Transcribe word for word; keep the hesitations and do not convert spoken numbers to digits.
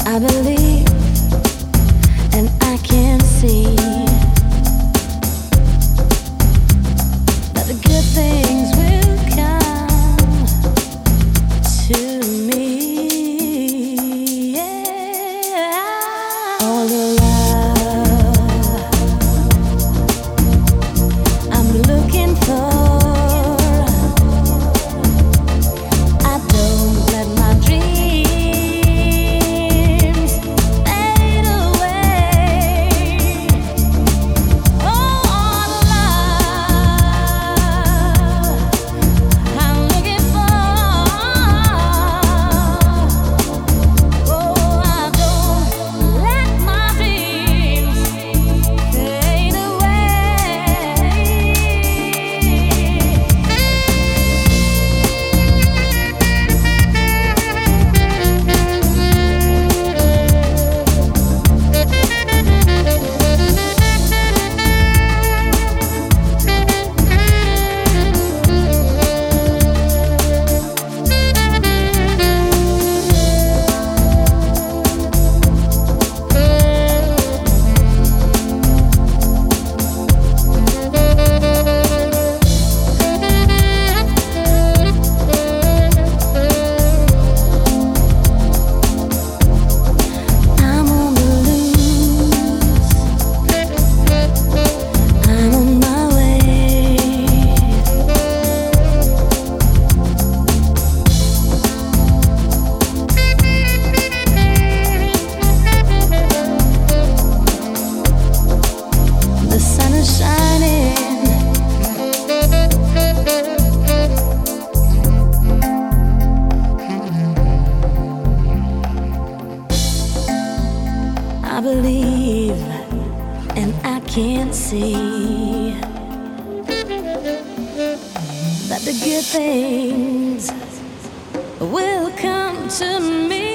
I believe and I can see that the good things will come to me. Yeah. All the love I'm looking for, I don't let my dreams fade away. Oh, all the love I'm looking for, oh, I don't let my dreams fade away. I'm on the loose, I'm on my way. The sun is shining, I believe and I can see that the good things will come to me.